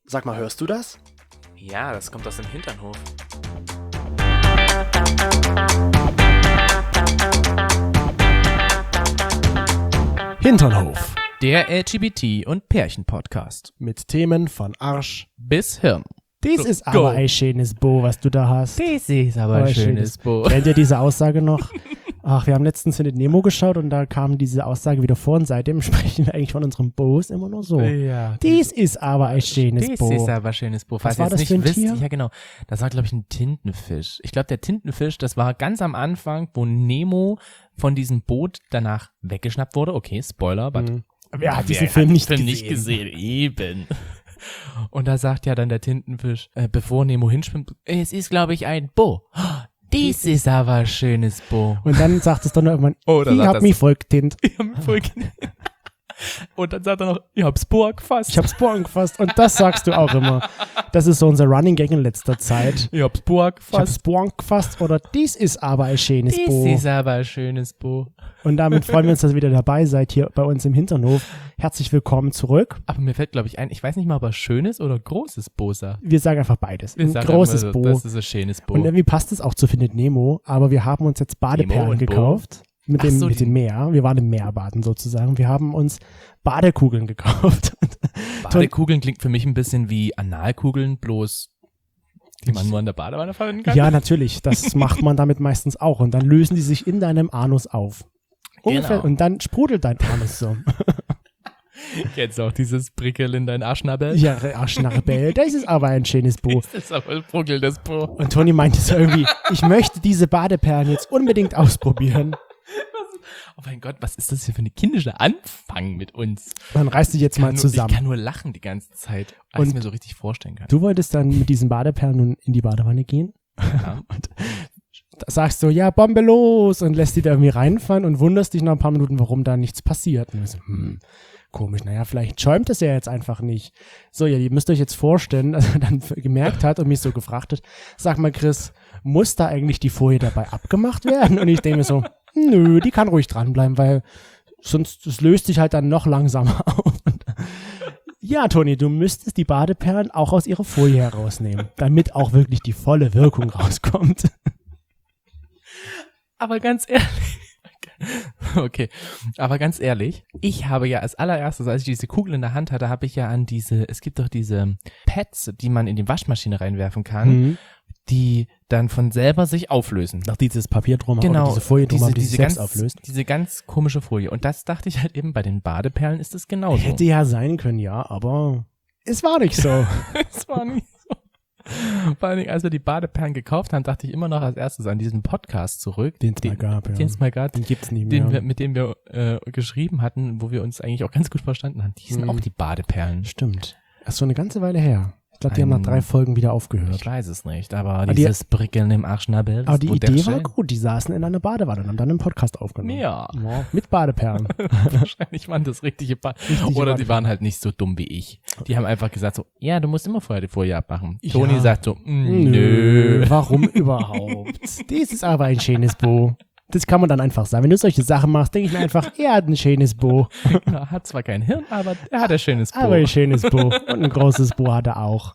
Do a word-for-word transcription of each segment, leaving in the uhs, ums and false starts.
Sag mal, hörst du das? Ja, das kommt aus dem Hinternhof. Hinternhof. Der L G B T- und Pärchen-Podcast. Mit Themen von Arsch bis Hirn. Dies So, ist go. aber ein schönes Bo, was du da hast. Das ist aber ein ein schönes Bo. Kennt ihr diese Aussage noch? Ach, wir haben letztens Findet Nemo geschaut und da kam diese Aussage wieder vor und seitdem sprechen wir eigentlich von unserem Bo's immer nur so. Ja, Dies ist aber ein schönes das Bo. ist aber ein schönes Bo. Falls Was war ihr das jetzt für ein nicht wisst, Tier? ja genau, das war glaube ich ein Tintenfisch. Ich glaube der Tintenfisch, das war ganz am Anfang, wo Nemo von diesem Boot danach weggeschnappt wurde. Okay, Spoiler, but Mhm. Wer hat Wer diesen Film nicht Film gesehen? nicht gesehen? Eben. Und da sagt ja dann der Tintenfisch, äh, bevor Nemo hinschwimmt, es ist, glaube ich, ein Bo. Dies ist aber ein schönes Bo. Und dann sagt es dann irgendwann, Oh, da ich sagt hab das- mich voll getint. Ich hab mich voll gen- Und dann sagt er noch, ich hab's Bo gefasst. Ich hab's Bo angefasst und das sagst du auch immer. Das ist so unser Running Gag in letzter Zeit. Ich hab's Bo Ich hab's gefasst. Bo angefasst oder dies ist aber ein schönes Dies Bo. ist aber ein schönes Bo. Und damit freuen wir uns, dass ihr wieder dabei seid hier bei uns im Hinternhof. Herzlich willkommen zurück. Aber mir fällt, glaube ich, ein, ich weiß nicht mal, ob er schönes oder großes Bo sagt. Wir sagen einfach beides. Wir Ein sagen großes immer, Bo. Das ist ein schönes Bo. Und irgendwie passt es auch zu Findet Nemo, aber wir haben uns jetzt Badeperlen und Bo? gekauft. Mit Ach dem, so, mit die- dem Meer. Wir waren im Meer baden sozusagen. Wir haben uns Badekugeln gekauft. Badekugeln klingt für mich ein bisschen wie Analkugeln, bloß die man nur an der Badewanne verwenden kann. Ja, natürlich. Das macht man damit meistens auch. Und dann lösen die sich in deinem Anus auf. Ungefähr. Genau. Und dann sprudelt dein Anus so. Kennst du auch dieses Prickel in dein Arschnabel? Ja, Arschnarrebell. Das ist aber ein schönes Bo. Das ist aber ein bruggelndes Bo. Und Toni meinte so irgendwie, ich möchte diese Badeperlen jetzt unbedingt ausprobieren. Oh mein Gott, was ist das hier für eine kindische Anfang mit uns? Dann reiß dich jetzt Ich mal kann nur, zusammen. Ich kann nur lachen die ganze Zeit, als Und ich mir so richtig vorstellen kann. Du wolltest dann mit diesen Badeperlen nun in die Badewanne gehen Ja. und da sagst du, ja, Bombe los und lässt die da irgendwie reinfallen und wunderst dich nach ein paar Minuten, warum da nichts passiert. Und ich so, hm, komisch, naja, vielleicht schäumt es ja jetzt einfach nicht. So, ja, ihr müsst euch jetzt vorstellen, dass er dann gemerkt hat und mich so gefragt hat, sag mal Chris, muss da eigentlich die Folie dabei abgemacht werden? Und ich denke mir so, nö, die kann ruhig dranbleiben, weil sonst, es löst sich halt dann noch langsamer auf. Und ja, Toni, du müsstest die Badeperlen auch aus ihrer Folie herausnehmen, damit auch wirklich die volle Wirkung rauskommt. Aber ganz ehrlich, okay, aber ganz ehrlich, ich habe ja als allererstes, als ich diese Kugel in der Hand hatte, habe ich ja an diese, es gibt doch diese Pads, die man in die Waschmaschine reinwerfen kann, Mhm. die dann von selber sich auflösen. Noch dieses Papier drum Genau, oder diese Folie drum, diese, die sich diese, selbst ganz, auflöst. diese ganz komische Folie. Und das dachte ich halt eben, bei den Badeperlen ist es genauso. Hätte ja sein können, ja, aber es war nicht so. Es war nicht so. Vor allen Dingen, als wir die Badeperlen gekauft haben, dachte ich immer noch als erstes an diesen Podcast zurück. Den es mal gab, ja. Den es mal gab. Den gibt's nie Den mehr. wir, mit dem wir äh, geschrieben hatten, wo wir uns eigentlich auch ganz gut verstanden haben. Die sind Mhm. auch die Badeperlen. Stimmt. Das ist schon eine ganze Weile her. Ich glaube, die haben nach Ein- drei Folgen wieder aufgehört. Ich weiß es nicht, aber die- dieses Prickeln im Arschnabel. das Aber die Idee war Wunderschön. gut. Die saßen in einer Badewanne und haben dann einen Podcast aufgenommen. Ja, Ja, mit Badeperlen. wahrscheinlich waren das richtige Badeperlen. Richtige Oder die Badeperlen. waren halt nicht so dumm wie ich. Die haben einfach gesagt so, ja, du musst immer vorher die Folie abmachen. Ja. Toni sagt so, mm, Nö, nö. warum überhaupt? Das ist aber ein schönes Bo. Das kann man dann einfach sagen. Wenn du solche Sachen machst, denke ich mir einfach, er hat ein schönes Bo. Er hat zwar kein Hirn, aber er hat ein schönes Bo. Aber ein schönes Bo. Und ein großes Bo hat er auch.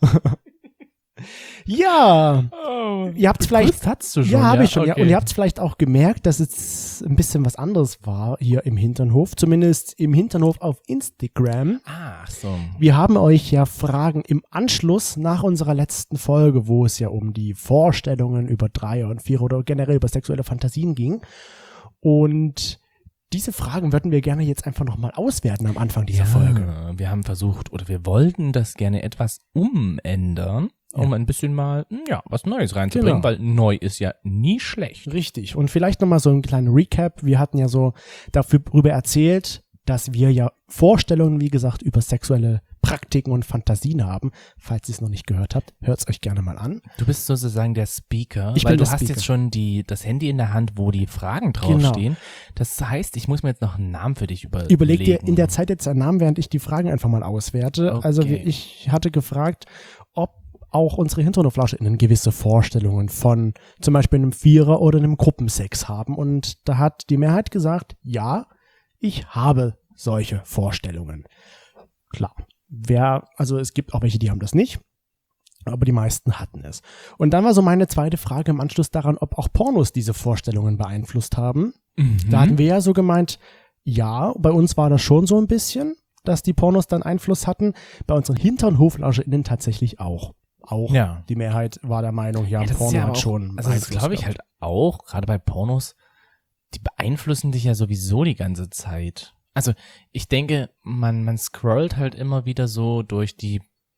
Ja, Oh, ihr habt vielleicht, Geküsst hast du schon, ja, habe ich schon, ja. Okay. Und ihr habt es vielleicht auch gemerkt, dass es ein bisschen was anderes war hier im Hinternhof, zumindest im Hinternhof auf Instagram. Ach so. Wir haben euch ja Fragen im Anschluss nach unserer letzten Folge, wo es ja um die Vorstellungen über Dreier und Vierer oder generell über sexuelle Fantasien ging. Und diese Fragen würden wir gerne jetzt einfach nochmal auswerten am Anfang dieser Ja, Folge. wir haben versucht oder wir wollten das gerne etwas umändern, um ein bisschen mal, ja, was Neues reinzubringen, Genau. weil neu ist ja nie schlecht. Richtig. Und vielleicht nochmal so ein kleiner Recap. Wir hatten ja so darüber erzählt, dass wir ja Vorstellungen, wie gesagt, über sexuelle Praktiken und Fantasien haben. Falls ihr es noch nicht gehört habt, hört es euch gerne mal an. Du bist sozusagen der Speaker, Ich weil bin du der hast Speaker. jetzt schon die, das Handy in der Hand, wo die Fragen Genau. draufstehen. Das heißt, ich muss mir jetzt noch einen Namen für dich überlegen. Überleg dir in der Zeit jetzt einen Namen, während ich die Fragen einfach mal auswerte. Okay. Also wir- ich hatte gefragt, ob auch unsere HinternhoflauscherInnen gewisse Vorstellungen von zum Beispiel einem Vierer oder einem Gruppensex haben. Und da hat die Mehrheit gesagt, ja, ich habe solche Vorstellungen. Klar. wer, also es gibt auch welche, die haben das nicht, aber die meisten hatten es. Und dann war so meine zweite Frage im Anschluss daran, ob auch Pornos diese Vorstellungen beeinflusst haben. Mhm. Da hatten wir ja so gemeint, ja, bei uns war das schon so ein bisschen, dass die Pornos dann Einfluss hatten. Bei unseren HinternhoflauscherInnen tatsächlich auch. Auch Ja. die Mehrheit war der Meinung, ja, Ja, das Porno ist ja hat auch, schon also das Einfluss glaube ich gehabt. halt auch, gerade bei Pornos, die beeinflussen dich ja sowieso die ganze Zeit. Also ich denke, man, man scrollt halt immer wieder so durch die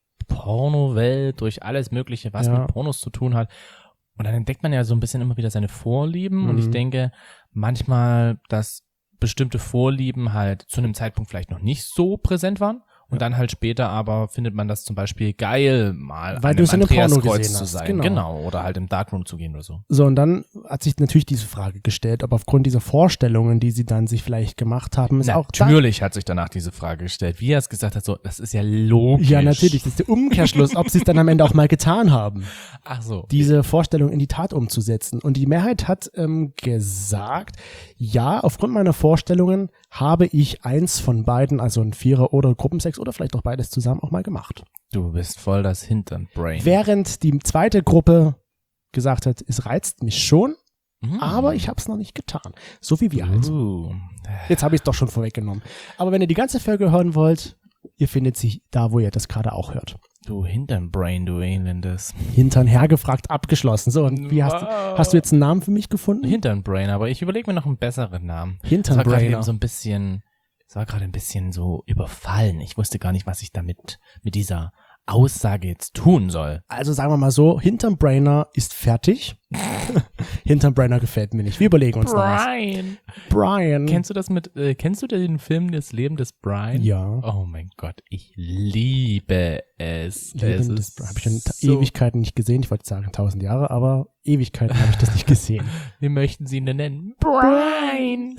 Pornowelt, durch alles Mögliche, was Ja. mit Pornos zu tun hat. Und dann entdeckt man ja so ein bisschen immer wieder seine Vorlieben. Und ich Mhm. denke manchmal, dass bestimmte Vorlieben halt zu einem Zeitpunkt vielleicht noch nicht so präsent waren. Und dann halt später aber findet man das zum Beispiel geil, mal Weil an du einem es in einem Porno Andreaskreuz gesehen zu hast, sein. genau. Genau. Oder halt im Darkroom zu gehen oder so. So, und dann hat sich natürlich diese Frage gestellt, ob aufgrund dieser Vorstellungen, die sie dann sich vielleicht gemacht haben, ist auch da, Natürlich hat sich danach diese Frage gestellt. Wie er es gesagt hat, so, das ist ja logisch. ja, natürlich, das ist der Umkehrschluss, ob sie es dann am Ende auch mal getan haben, Ach so. diese Vorstellung in die Tat umzusetzen. Und die Mehrheit hat ähm, gesagt, ja, aufgrund meiner Vorstellungen habe ich eins von beiden, also ein Vierer- oder Gruppensex oder vielleicht auch beides zusammen auch mal gemacht. Du bist voll das Hintern-Brain. Während die zweite Gruppe gesagt hat, es reizt mich schon, Mhm. aber ich habe es noch nicht getan. So wie wir halt. Uh. Jetzt habe ich es doch schon vorweggenommen. Aber wenn ihr die ganze Folge hören wollt, ihr findet sie da, wo ihr das gerade auch hört. Du Hintern-Brain, du Elendes. Hintern hergefragt, abgeschlossen. So, und wie hast, du, hast du jetzt einen Namen für mich gefunden? Hintern-Brain, aber ich überlege mir noch einen besseren Namen. Das war Hinternbrainer. gerade eben so ein bisschen, das war gerade ein bisschen so überfallen. Ich wusste gar nicht, was ich damit, mit dieser Aussage jetzt tun soll. Also sagen wir mal so, Hinternbrainer ist fertig. Hinternbrainer gefällt mir nicht. Wir überlegen uns noch was. Brian. Brian. Kennst du das mit, äh, kennst du den Film Das Leben des Brian? Ja. Oh mein Gott, ich liebe es. es Leben, das ist habe ich schon ta- so, Ewigkeiten nicht gesehen. Ich wollte sagen tausend Jahre, aber Ewigkeiten habe ich das nicht gesehen. Wie möchten sie ihn denn nennen? Brian.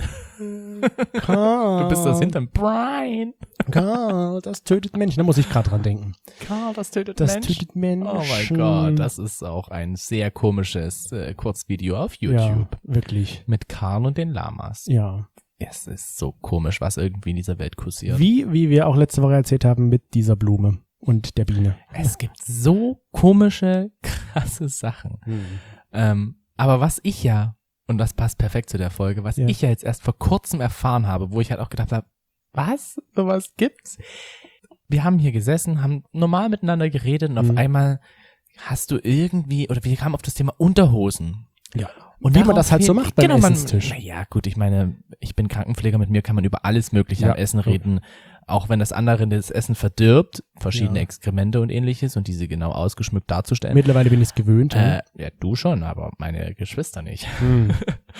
Karl, Du bist das Hintern. Brian. Karl, das tötet Menschen. Da muss ich gerade dran denken. Karl, das tötet Das Menschen. tötet Menschen. Oh mein Gott, das ist auch ein sehr komisches äh, Kurzvideo auf YouTube. Ja, wirklich. Mit Karl und den Lamas. Ja. Es ist so komisch, was irgendwie in dieser Welt kursiert. Wie, wie wir auch letzte Woche erzählt haben mit dieser Blume und der Biene. Es gibt so komische, krasse Sachen. Ähm, aber was ich ja, und das passt perfekt zu der Folge, was Ja. ich ja jetzt erst vor kurzem erfahren habe, wo ich halt auch gedacht habe, was? Sowas gibt's? Wir haben hier gesessen, haben normal miteinander geredet und auf Mhm. einmal hast du irgendwie, oder wir kamen auf das Thema Unterhosen. Ja. Und Wie man das halt so daraufhin- macht beim genau, man, Essenstisch. Naja, gut, ich meine, ich bin Krankenpfleger, mit mir kann man über alles Mögliche Ja, am Essen so. reden, auch wenn das andere das Essen verdirbt, verschiedene Ja. Exkremente und ähnliches und diese genau ausgeschmückt darzustellen. Mittlerweile bin ich es gewöhnt. äh, ja, du schon, aber meine Geschwister nicht. Hm.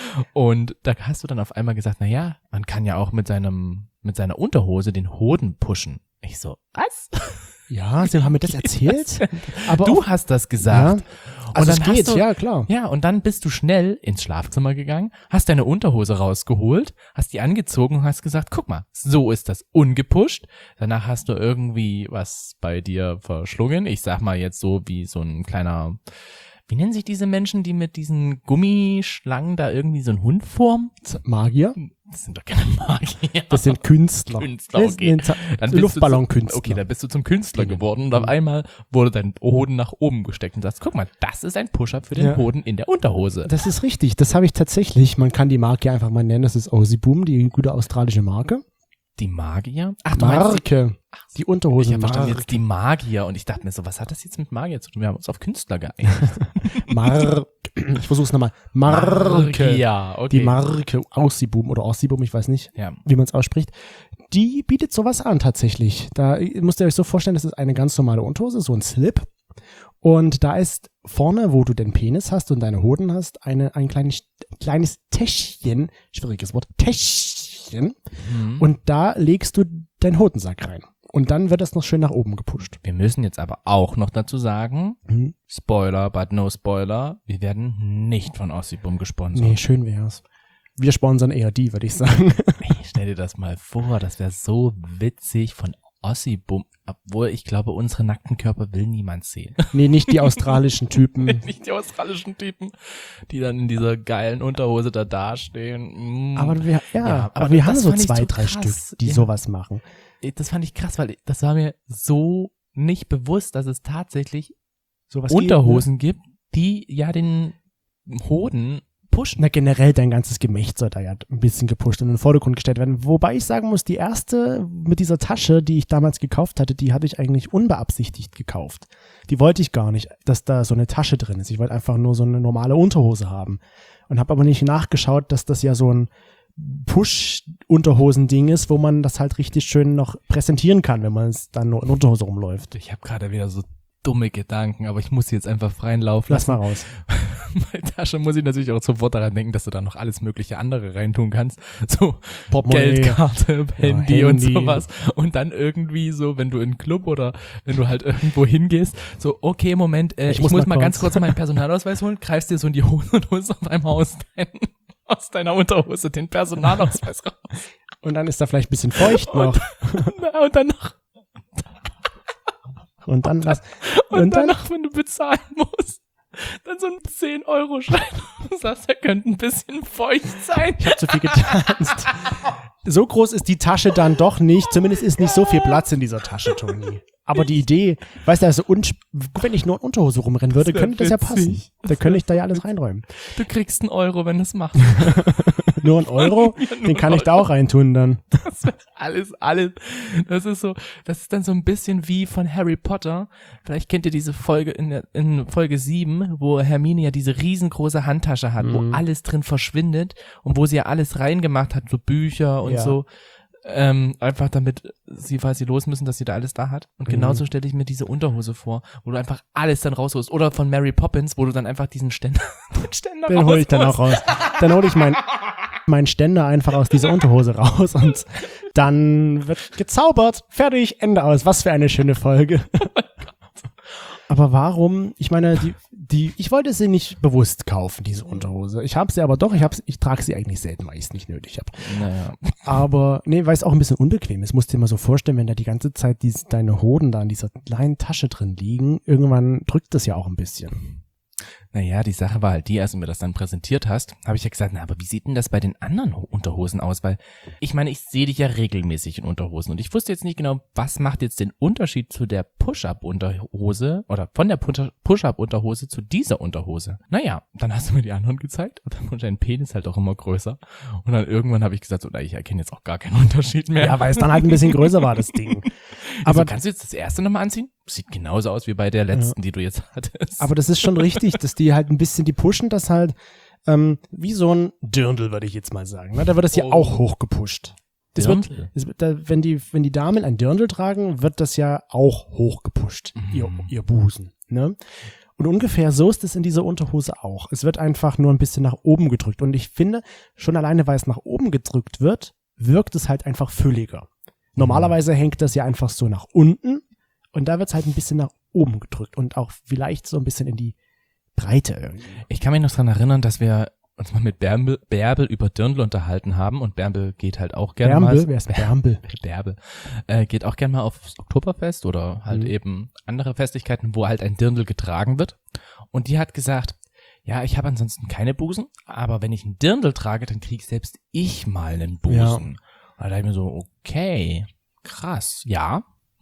Und da hast du dann auf einmal gesagt, na ja, man kann ja auch mit seinem, mit seiner Unterhose den Hoden pushen. Ich so, was? Ja, sie haben mir das erzählt. Aber Du auch, hast das gesagt. also es dann hast geht, du- ja klar. Ja, und dann bist du schnell ins Schlafzimmer gegangen, hast deine Unterhose rausgeholt, hast die angezogen und hast gesagt, guck mal, so ist das ungepusht. Danach hast du irgendwie was bei dir verschlungen. Ich sag mal jetzt so wie so ein kleiner, wie nennen sich diese Menschen, die mit diesen Gummischlangen da irgendwie so einen Hund formen? Magier, Das sind doch keine Magier. das sind Künstler. Künstler, Das okay. sind Za- Dann bist du Luftballonkünstler. zum- Okay, dann bist du zum Künstler Genau. geworden und auf einmal wurde dein Hoden nach oben gesteckt und sagst, guck mal, das ist ein Push-Up für den Ja. Hoden in der Unterhose. Das ist richtig, das habe ich tatsächlich. Man kann die Marke einfach mal nennen, das ist Aussie Boom, die gute australische Marke. Die Magier? Ach, du meinst die, Marke, die ich Unterhosen habe verstanden Marke. jetzt die Magier und ich dachte mir so, was hat das jetzt mit Magier zu tun? Wir haben uns auf Künstler geeinigt. Marke. Ich versuch's nochmal. Marke. Ja, okay. Die Marke Aussie Boom oder Aussie Boom, ich weiß nicht, Ja. wie man es ausspricht. Die bietet sowas an tatsächlich. Da müsst ihr euch so vorstellen, das ist eine ganz normale Unterhose, so ein Slip. Und da ist vorne, wo du den Penis hast und deine Hoden hast, eine, ein kleines, kleines Täschchen, schwieriges Wort, Täschchen. Mhm. Und da legst du deinen Hodensack rein. Und dann wird das noch schön nach oben gepusht. Wir müssen jetzt aber auch noch dazu sagen, Mhm. Spoiler, but no Spoiler, wir werden nicht von Ossibum gesponsert. Nee, schön wär's. Wir sponsern eher die, würde ich sagen. Ey, stell dir das mal vor, das wäre so witzig von Ossibum, obwohl ich glaube, unsere nackten Körper will niemand sehen. Nee, nicht die australischen Typen. Nicht die australischen Typen, die dann in dieser geilen Unterhose da dastehen. Mm. Aber wir, ja, Ja, aber, aber wir das haben so fand ich zwei, so drei krass. Stück, die Ja. sowas machen. das fand ich krass, weil das war mir so nicht bewusst, dass es tatsächlich Sowas Unterhosen geht, ne? gibt, die ja den Hoden pushen. Na, generell dein ganzes Gemächt soll da ja ein bisschen gepusht und in den Vordergrund gestellt werden. Wobei ich sagen muss, die erste mit dieser Tasche, die ich damals gekauft hatte, die hatte ich eigentlich unbeabsichtigt gekauft. Die wollte ich gar nicht, dass da so eine Tasche drin ist. Ich wollte einfach nur so eine normale Unterhose haben. Und habe aber nicht nachgeschaut, dass das ja so ein Push-Unterhosen-Ding ist, wo man das halt richtig schön noch präsentieren kann, wenn man es dann nur in Unterhose rumläuft. Ich habe gerade wieder so dumme Gedanken, aber ich muss sie jetzt einfach freien Lauf lassen. Lass mal raus. Bei Tasche muss ich natürlich auch sofort daran denken, dass du da noch alles mögliche andere reintun kannst. So Portemonnaie. Geldkarte, Handy, ja, und Handy. sowas. Und dann irgendwie so, wenn du in einen Club oder wenn du halt irgendwo hingehst, so, okay, Moment, äh, ich, ich muss, muss mal, mal ganz kurz meinen Personalausweis holen, greifst dir so in die Hose und holst auf einmal aus, dein, aus deiner Unterhose den Personalausweis raus. Und dann ist da vielleicht ein bisschen feucht noch. Und, und dann noch. Und dann lass. Und, Und dann dann noch, wenn du bezahlen musst, dann so ein zehn Euro Schein. Du sagst, der könnte ein bisschen feucht sein. Ich hab zu viel getanzt. So groß ist die Tasche dann doch nicht. Zumindest ist nicht so viel Platz in dieser Tasche, Toni. Aber die Idee, weißt du, also un- wenn ich nur in Unterhose rumrennen würde, Das wär könnte das ja passen. witzig. Da könnte ich da ja alles reinräumen. Du kriegst einen Euro, wenn du es machst. Nur ein Euro, Ja, nur den kann ich da auch reintun dann. Das wird alles, alles. Das ist so, das ist dann so ein bisschen wie von Harry Potter. Vielleicht kennt ihr diese Folge in, der- in Folge sieben, wo Hermine ja diese riesengroße Handtasche hat, Mhm. wo alles drin verschwindet und wo sie ja alles reingemacht hat, so Bücher und Ja. so. Ähm, einfach damit sie, falls sie los müssen, dass sie da alles da hat. Und Mhm. genauso stelle ich mir diese Unterhose vor, wo du einfach alles dann rausholst. Oder von Mary Poppins, wo du dann einfach diesen Ständer, den Ständer Den hole ich dann auch rausholst. raus. Dann hole ich mein, meinen Ständer einfach aus dieser Unterhose raus und dann wird gezaubert. Fertig, Ende aus. Was für eine schöne Folge. Aber warum? Ich meine, die, die, ich wollte sie nicht bewusst kaufen, diese Unterhose. Ich habe sie aber doch, ich, hab's, ich trage sie eigentlich selten, weil ich es nicht nötig habe. Naja. Aber, nee, weil es auch ein bisschen unbequem ist. Musst dir mal so vorstellen, wenn da die ganze Zeit diese, deine Hoden da in dieser kleinen Tasche drin liegen, irgendwann drückt das ja auch ein bisschen. Naja, die Sache war halt die, als du mir das dann präsentiert hast, habe ich ja gesagt, na, aber wie sieht denn das bei den anderen Ho- Unterhosen aus? Weil ich meine, ich sehe dich ja regelmäßig in Unterhosen und ich wusste jetzt nicht genau, was macht jetzt den Unterschied zu der Push-Up-Unterhose oder von der Pu- Push-Up-Unterhose zu dieser Unterhose. Naja, dann hast du mir die anderen gezeigt und dann wurde dein Penis halt auch immer größer und dann irgendwann habe ich gesagt, so, na, ich erkenne jetzt auch gar keinen Unterschied mehr. Ja, weil es dann halt ein bisschen größer war, das Ding. aber Aber, kannst du jetzt das erste nochmal anziehen? Sieht genauso aus wie bei der letzten, die du jetzt hattest. aber das ist schon richtig, dass die halt ein bisschen, die pushen das halt ähm, wie so ein Dirndl, würde ich jetzt mal sagen. Ne? Da wird das ja Oh. auch hochgepusht. Das wird, Dirndl? das wird da, wenn die, wenn die Damen ein Dirndl tragen, wird das ja auch hochgepusht, Mhm. ihr, ihr Busen. Ne? Und ungefähr so ist es in dieser Unterhose auch. Es wird einfach nur ein bisschen nach oben gedrückt. Und ich finde, schon alleine, weil es nach oben gedrückt wird, wirkt es halt einfach fülliger. Normalerweise hängt das ja einfach so nach unten und da wird es halt ein bisschen nach oben gedrückt und auch vielleicht so ein bisschen in die Breite irgendwie. Ich kann mich noch dran erinnern, dass wir uns mal mit Bärbel, Bärbel über Dirndl unterhalten haben und Bärbel geht halt auch gerne Bärmbel, mal. wer ist Bärmbel? Bärbel. Äh, geht auch gerne mal aufs Oktoberfest oder halt Mhm. eben andere Festigkeiten, wo halt ein Dirndl getragen wird. Und die hat gesagt, ja, ich habe ansonsten keine Busen, aber wenn ich ein Dirndl trage, dann krieg selbst ich mal einen Busen. Da dachte ich mir so, okay, krass, ja.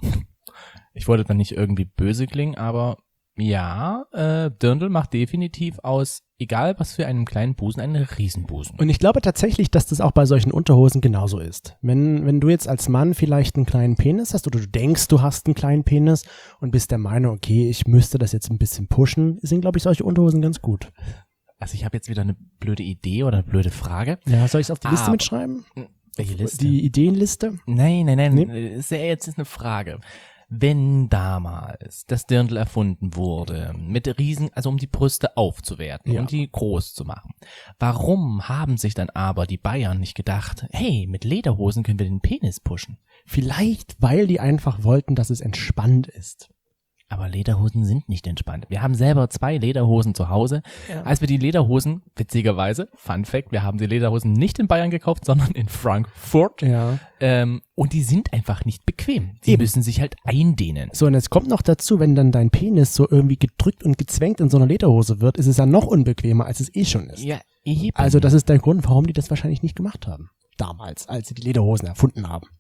Ich wollte dann nicht irgendwie böse klingen, aber ja, äh, Dirndl macht definitiv aus, egal was für einen kleinen Busen, einen Riesenbusen. Und ich glaube tatsächlich, dass das auch bei solchen Unterhosen genauso ist. Wenn, wenn du jetzt als Mann vielleicht einen kleinen Penis hast oder du denkst, du hast einen kleinen Penis und bist der Meinung, okay, ich müsste das jetzt ein bisschen pushen, sind, glaube ich, solche Unterhosen ganz gut. Also ich habe jetzt wieder eine blöde Idee oder eine blöde Frage. Ja, soll ich es auf die Liste Ah, mitschreiben? Welche Liste? Die Ideenliste? Nein, nein, nein, Nee? ist ja jetzt ist eine Frage. Wenn damals das Dirndl erfunden wurde, mit Riesen, also um die Brüste aufzuwerten, Ja. um die groß zu machen, warum haben sich dann aber die Bayern nicht gedacht, hey, mit Lederhosen können wir den Penis pushen? Vielleicht, weil die einfach wollten, dass es entspannt ist. Aber Lederhosen sind nicht entspannt. Wir haben selber zwei Lederhosen zu Hause. Ja. Als wir die Lederhosen, witzigerweise, Fun Fact, wir haben die Lederhosen nicht in Bayern gekauft, sondern in Frankfurt. Ja. Ähm, und die sind einfach nicht bequem. Die Eben. müssen sich halt eindehnen. So, und jetzt kommt noch dazu, wenn dann dein Penis so irgendwie gedrückt und gezwängt in so einer Lederhose wird, ist es ja noch unbequemer, als es eh schon ist. Ja, eben. Also das ist der Grund, warum die das wahrscheinlich nicht gemacht haben. Damals, als sie die Lederhosen erfunden haben.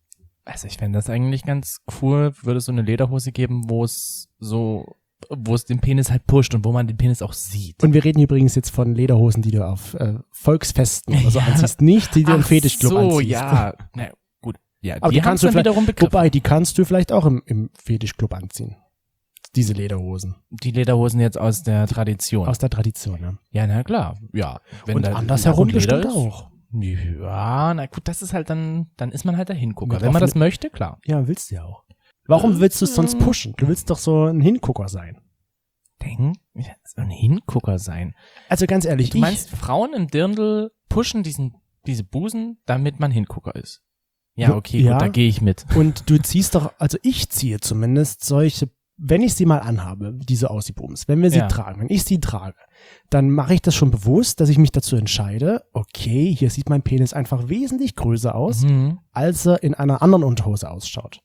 Also ich fände das eigentlich ganz cool, würde es so eine Lederhose geben, wo es so, wo es den Penis halt pusht und wo man den Penis auch sieht. Und wir reden übrigens jetzt von Lederhosen, die du auf äh, Volksfesten oder so ja. anziehst, nicht die du im Fetischclub so, anziehst. ja, na gut. Ja, aber die, die kannst du dann wiederum begriffen. Wobei, die kannst du vielleicht auch im, im Fetischclub anziehen. Diese Lederhosen. Die Lederhosen jetzt aus der Tradition. Aus der Tradition, ja. Ja, na klar, ja. Wenn und da andersherum Leder bestimmt ist, auch. Ja, na gut, das ist halt dann, dann ist man halt der Hingucker. Mit Wenn man offene- das möchte, klar. Ja, willst du ja auch. Warum willst du es sonst pushen? Du willst doch so ein Hingucker sein. Denk, so ein Hingucker sein. Also ganz ehrlich, Du ich, meinst, Frauen im Dirndl pushen diesen, diese Busen, damit man Hingucker ist? Ja, okay, Ja. gut, da gehe ich mit. und du ziehst doch, also ich ziehe zumindest solche, wenn ich sie mal anhabe, diese Aussiebums, wenn wir sie Ja. tragen, wenn ich sie trage, dann mache ich das schon bewusst, dass ich mich dazu entscheide, okay, hier sieht mein Penis einfach wesentlich größer aus, Mhm. als er in einer anderen Unterhose ausschaut.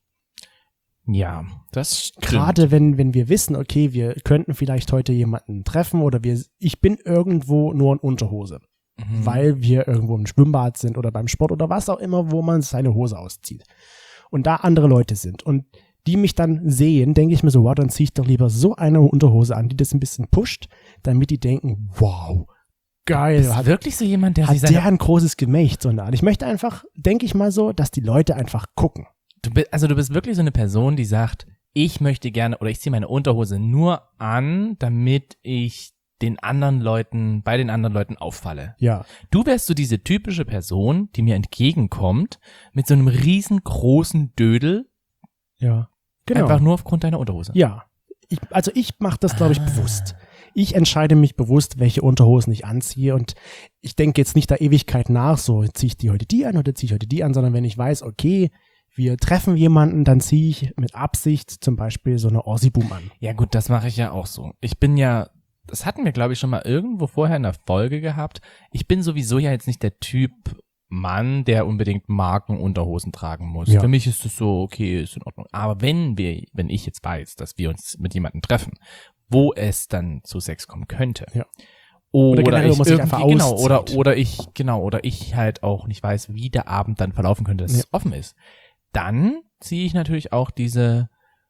Ja, das stimmt. Gerade wenn, wenn wir wissen, okay, wir könnten vielleicht heute jemanden treffen oder wir, ich bin irgendwo nur in Unterhose, Mhm. weil wir irgendwo im Schwimmbad sind oder beim Sport oder was auch immer, wo man seine Hose auszieht. Und da andere Leute sind und die mich dann sehen, denke ich mir so, wow, dann ziehe ich doch lieber so eine Unterhose an, die das ein bisschen pusht, damit die denken, wow, geil, Ist hat, wirklich so jemand, der sich hat seine der ein großes Gemächt. So eine Art. Ich möchte einfach, denke ich mal so, dass die Leute einfach gucken. Du bist, also du bist wirklich so eine Person, die sagt, ich möchte gerne oder ich ziehe meine Unterhose nur an, damit ich den anderen Leuten, bei den anderen Leuten auffalle. Ja. Du wärst so diese typische Person, die mir entgegenkommt, mit so einem riesengroßen Dödel, Ja. Genau. einfach nur aufgrund deiner Unterhose. Ja. Ich, also ich mache das, glaube ich, Ah. bewusst. Ich entscheide mich bewusst, welche Unterhosen ich anziehe und ich denke jetzt nicht der Ewigkeit nach, so ziehe ich die heute die an oder ziehe ich heute die an, sondern wenn ich weiß, okay, wir treffen jemanden, dann ziehe ich mit Absicht zum Beispiel so eine Orsibum an. Ja gut, das mache ich ja auch so. Ich bin ja, das hatten wir glaube ich schon mal irgendwo vorher in der Folge gehabt. Ich bin sowieso ja jetzt nicht der Typ Mann, der unbedingt Markenunterhosen tragen muss. Ja. Für mich ist es so, okay, ist in Ordnung. Aber wenn wir, wenn ich jetzt weiß, dass wir uns mit jemandem treffen, wo es dann zu Sex kommen könnte. Ja. Oder, Oder generell, ich wo man sich irgendwie, einfach genau, oder, auszieht. oder ich, genau, oder ich halt auch nicht weiß, wie der Abend dann verlaufen könnte, dass Ja. es offen ist. Dann ziehe ich natürlich auch diese,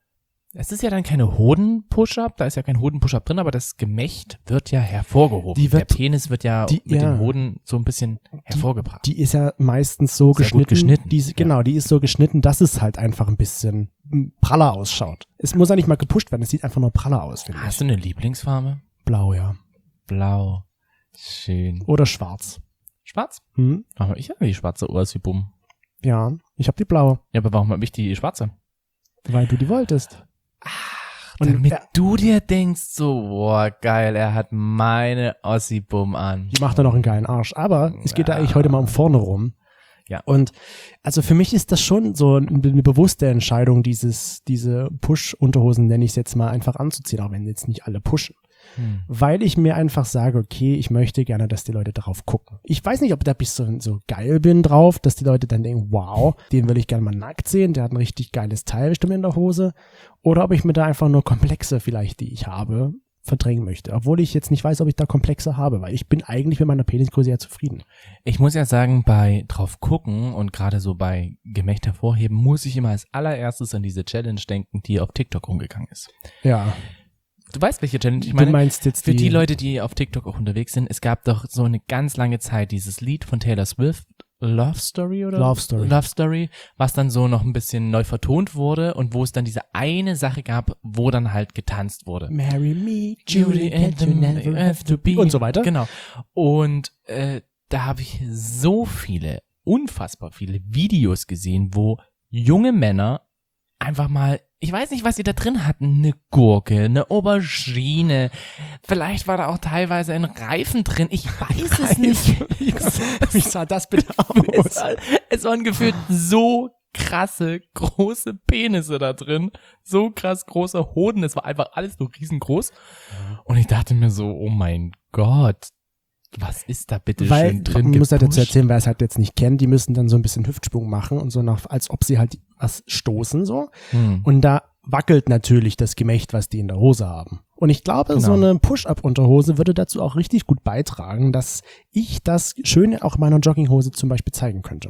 es ist ja dann keine Hoden-Push-Up, da ist ja kein Hoden-Push-Up drin, aber das Gemächt wird ja hervorgehoben. Die wird- der Penis wird ja die- mit ja. den Hoden so ein bisschen hervorgebracht. Die ist ja meistens so Sehr gut geschnitten. geschnitten, Die ist, ja. Genau, die ist so geschnitten, dass es halt einfach ein bisschen mm, praller ausschaut. Es muss ja nicht mal gepusht werden, es sieht einfach nur praller aus, finde ich. Hast du eine Lieblingsfarbe? Blau, ja. Blau. Schön. Oder schwarz. Schwarz? Hm? Aber ich habe die schwarze Ohrsypum. Ja, ich habe die blaue, Ja, aber warum habe ich die schwarze? weil du die wolltest. Und Damit er- du dir denkst, so, boah, geil, er hat meine Ossi-Bum an. Die macht dann noch einen geilen Arsch. Aber es geht ja eigentlich heute mal um vorne rum. Ja. Und also für mich ist das schon so eine bewusste Entscheidung, dieses, diese Push-Unterhosen, nenne ich es jetzt mal, einfach anzuziehen, auch wenn jetzt nicht alle pushen. Hm. Weil ich mir einfach sage, okay, ich möchte gerne, dass die Leute darauf gucken. Ich weiß nicht, ob da ich so, so geil bin drauf, dass die Leute dann denken, wow, den will ich gerne mal nackt sehen, der hat ein richtig geiles Teil bestimmt in der Hose. Oder ob ich mir da einfach nur Komplexe vielleicht, die ich habe, verdrängen möchte. Obwohl ich jetzt nicht weiß, ob ich da Komplexe habe, weil ich bin eigentlich mit meiner Penisgröße ja zufrieden. Ich muss ja sagen, bei drauf gucken und gerade so bei Gemächt hervorheben, muss ich immer als allererstes an diese Challenge denken, die auf TikTok rumgegangen ist. Ja. Du weißt, welche Challenge ich Du meine? meinst jetzt Für die, die Leute, die auf TikTok auch unterwegs sind, es gab doch so eine ganz lange Zeit dieses Lied von Taylor Swift, Love Story oder? Love Story. Love Story, was dann so noch ein bisschen neu vertont wurde und wo es dann diese eine Sache gab, wo dann halt getanzt wurde. Marry me, Judy and you never have to be. Und so weiter. Genau. Und äh, da habe ich so viele, unfassbar viele Videos gesehen, wo junge Männer einfach mal, ich weiß nicht, was sie da drin hatten, eine Gurke, eine Aubergine, vielleicht war da auch teilweise ein Reifen drin, ich weiß es nicht. Wie sah das bitte Es, aus? war, es waren gefühlt so krasse, große Penisse da drin, so krass große Hoden, es war einfach alles nur riesengroß. Und ich dachte mir so, oh mein Gott, was ist da bitte Weil, schön drin man muss halt dazu gepusht? erzählen, wer es halt jetzt nicht kennt, die müssen dann so ein bisschen Hüftsprung machen und so nach, als ob sie halt was stoßen so. Hm. Und da wackelt natürlich das Gemächt, was die in der Hose haben. Und ich glaube, Genau. so eine Push-Up-Unterhose würde dazu auch richtig gut beitragen, dass ich das Schöne auch in meiner Jogginghose zum Beispiel zeigen könnte.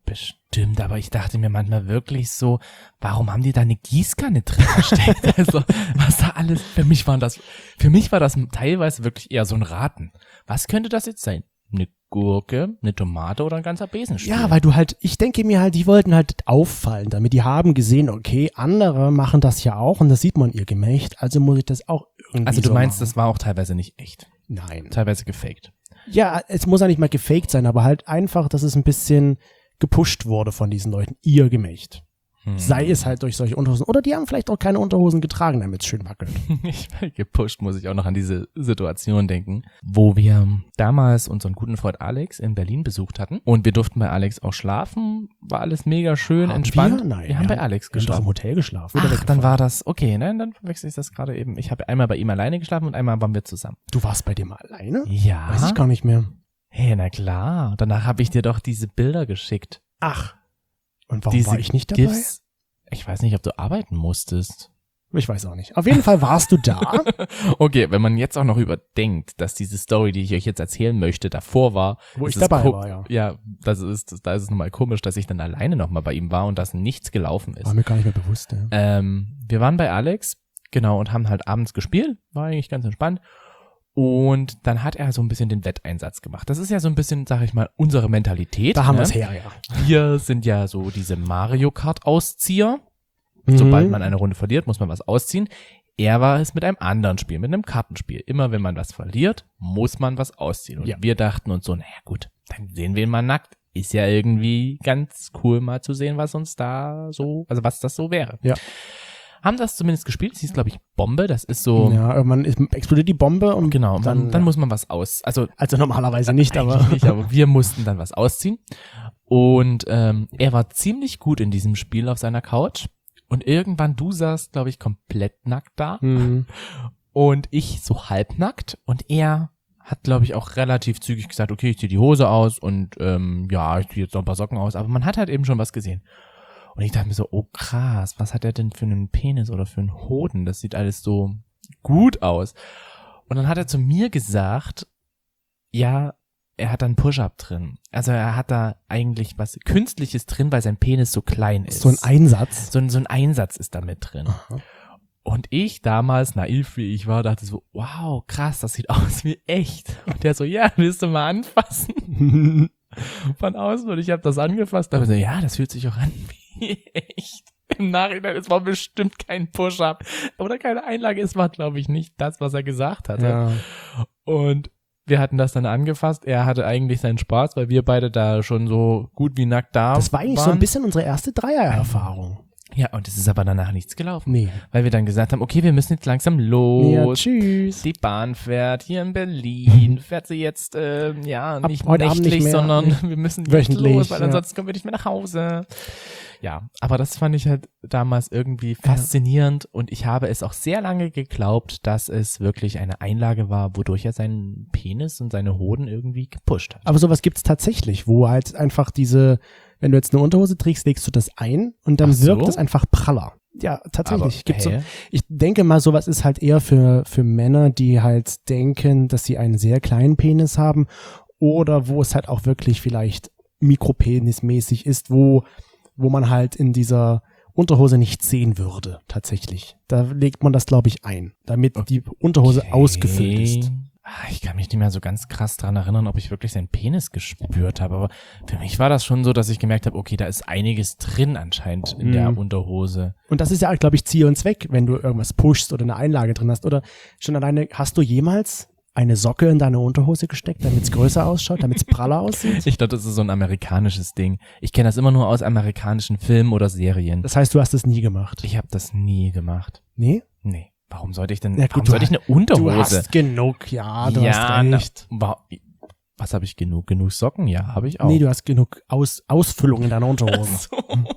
Bestimmt, aber ich dachte mir manchmal wirklich so, warum haben die da eine Gießkanne drin versteckt? Also, was da alles, für mich waren das, für mich war das teilweise wirklich eher so ein Raten. Was könnte das jetzt sein? Eine Gurke, eine Tomate oder ein ganzer Besenstiel? Ja, weil du halt, ich denke mir halt, die wollten halt auffallen, damit die haben gesehen, okay, andere machen das ja auch und das sieht man ihr Gemächt, also muss ich das auch irgendwie Also du so meinst, machen. das war auch teilweise nicht echt? Nein. Teilweise gefaked. Ja, es muss ja nicht mal gefaked sein, aber halt einfach, dass es ein bisschen gepusht wurde von diesen Leuten, ihr Gemächt. Hm. Sei es halt durch solche Unterhosen. Oder die haben vielleicht auch keine Unterhosen getragen, damit es schön wackelt. Ich gepusht, muss ich auch noch an diese Situation denken, wo wir damals unseren guten Freund Alex in Berlin besucht hatten und wir durften bei Alex auch schlafen, war alles mega schön, Haben entspannt. wir? Nein, wir haben ja. bei Alex Wir haben doch geschlafen. im Hotel geschlafen. Ach, dann war das, okay, ne, dann verwechsel ich das gerade eben. Ich habe einmal bei ihm alleine geschlafen und einmal waren wir zusammen. Du warst bei dem alleine? Ja. Weiß ich gar nicht mehr. Hey, na klar. Danach habe ich dir doch diese Bilder geschickt. Ach. Und warum diese war ich nicht dabei? GIFs. Ich weiß nicht, ob du arbeiten musstest. Ich weiß auch nicht. Auf jeden Fall warst du da. Okay, wenn man jetzt auch noch überdenkt, dass diese Story, die ich euch jetzt erzählen möchte, davor war. Wo ich ist es dabei ko- war, ja. Ja, das ist, da ist es nochmal komisch, dass ich dann alleine nochmal bei ihm war und dass nichts gelaufen ist. War mir gar nicht mehr bewusst. Ja. Ähm, wir waren bei Alex, genau, und haben halt abends gespielt. War eigentlich ganz entspannt. Und dann hat er so ein bisschen den Wetteinsatz gemacht. Das ist ja so ein bisschen, sag ich mal, unsere Mentalität. Da haben ne? wir es her, ja. Wir sind ja so diese Mario Kart Auszieher. Mhm. Sobald man eine Runde verliert, muss man was ausziehen. Er war es mit einem anderen Spiel, mit einem Kartenspiel. Immer wenn man was verliert, muss man was ausziehen. Und Ja. wir dachten uns so, naja gut, dann sehen wir ihn mal nackt. Ist ja irgendwie ganz cool mal zu sehen, was uns da so, also was das so wäre. Ja. Haben das zumindest gespielt. Es hieß, glaube ich, Bombe. Das ist so, Ja, irgendwann ist, explodiert die Bombe und genau, dann, dann, dann muss man was aus, also also normalerweise nicht, aber eigentlich nicht, aber wir mussten dann was ausziehen. Und ähm, er war ziemlich gut in diesem Spiel auf seiner Couch. Und irgendwann, du saßt, glaube ich, komplett nackt da. Hm. Und ich so halbnackt. Und er hat, glaube ich, auch relativ zügig gesagt, okay, ich ziehe die Hose aus und ähm, ja, ich ziehe jetzt noch ein paar Socken aus. Aber man hat halt eben schon was gesehen. Und ich dachte mir so, oh krass, was hat er denn für einen Penis oder für einen Hoden? Das sieht alles so gut aus. Und dann hat er zu mir gesagt, ja, er hat da einen Push-Up drin. Also er hat da eigentlich was Künstliches drin, weil sein Penis so klein ist. so ein Einsatz. So ein, so ein Einsatz ist da mit drin. Aha. Und ich damals, naiv wie ich war, dachte so, wow, krass, das sieht aus wie echt. Und der so, ja, willst du mal anfassen? Von außen. Und ich habe das angefasst. Da habe ich so, ja, das fühlt sich auch an wie echt. Im Nachhinein, es war bestimmt kein Push-Up oder keine Einlage. Es war, glaube ich, nicht das, was er gesagt hatte. Ja. Und wir hatten das dann angefasst. Er hatte eigentlich seinen Spaß, weil wir beide da schon so gut wie nackt da Das war eigentlich waren. so ein bisschen unsere erste Dreier-Erfahrung. Ja, und es ist aber danach nichts gelaufen. Nee. Weil wir dann gesagt haben, okay, wir müssen jetzt langsam Ja, los. tschüss. Die Bahn fährt hier in Berlin, fährt sie jetzt, äh, ja, Ab nicht heute Abend nächtlich, nicht mehr, sondern nee. wir müssen jetzt Wöchentlich, los, weil ja. ansonsten kommen wir nicht mehr nach Hause. Ja, aber das fand ich halt damals irgendwie faszinierend und ich habe es auch sehr lange geglaubt, dass es wirklich eine Einlage war, wodurch er seinen Penis und seine Hoden irgendwie gepusht hat. Aber sowas gibt's tatsächlich, wo halt einfach diese, wenn du jetzt eine Unterhose trägst, legst du das ein und dann Ach so? wirkt es einfach praller. Ja, tatsächlich. Aber, Gibt's so, hä? ich denke mal, sowas ist halt eher für, für Männer, die halt denken, dass sie einen sehr kleinen Penis haben oder wo es halt auch wirklich vielleicht mikropenismäßig ist, wo, wo man halt in dieser Unterhose nicht sehen würde, tatsächlich. Da legt man das, glaube ich, ein, damit die Unterhose Okay. ausgefüllt ist. Ah, Ich kann mich nicht mehr so ganz krass dran erinnern, ob ich wirklich seinen Penis gespürt habe, aber für mich war das schon so, dass ich gemerkt habe, okay, da ist einiges drin anscheinend in Mhm. der Unterhose. Und das ist ja, glaube ich, Ziel und Zweck, wenn du irgendwas pushst oder eine Einlage drin hast. Oder schon alleine, hast du jemals eine Socke in deine Unterhose gesteckt, damit es größer ausschaut, damit es praller aussieht? Ich glaube, das ist so ein amerikanisches Ding. Ich kenne das immer nur aus amerikanischen Filmen oder Serien. Das heißt, du hast es nie gemacht. Ich habe das nie gemacht. Nee? Nee. Warum sollte ich denn, Ja, gut, warum du sollte ich eine Du Unterhose? hast genug, ja, du ja, hast recht. na, wa- was habe ich genug? Genug Socken? Ja, habe ich auch. Nee, du hast genug Aus, Ausfüllung in deiner Unterhose.